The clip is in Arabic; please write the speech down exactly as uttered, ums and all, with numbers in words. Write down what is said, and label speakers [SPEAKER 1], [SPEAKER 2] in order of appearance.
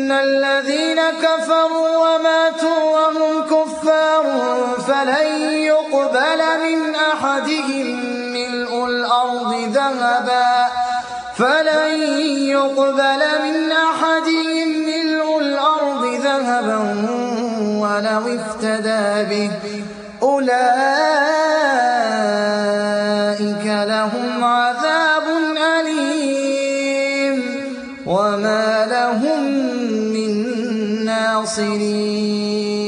[SPEAKER 1] إن الذين كفروا وماتوا وهم كفار فلن يقبل من أحدهم ملء الأرض ذهبا فلن يقبل من أحدهم ملء الأرض ذهبا ولو افتدى به أولئك لهم عذاب أليم وما لهم من ناصرين.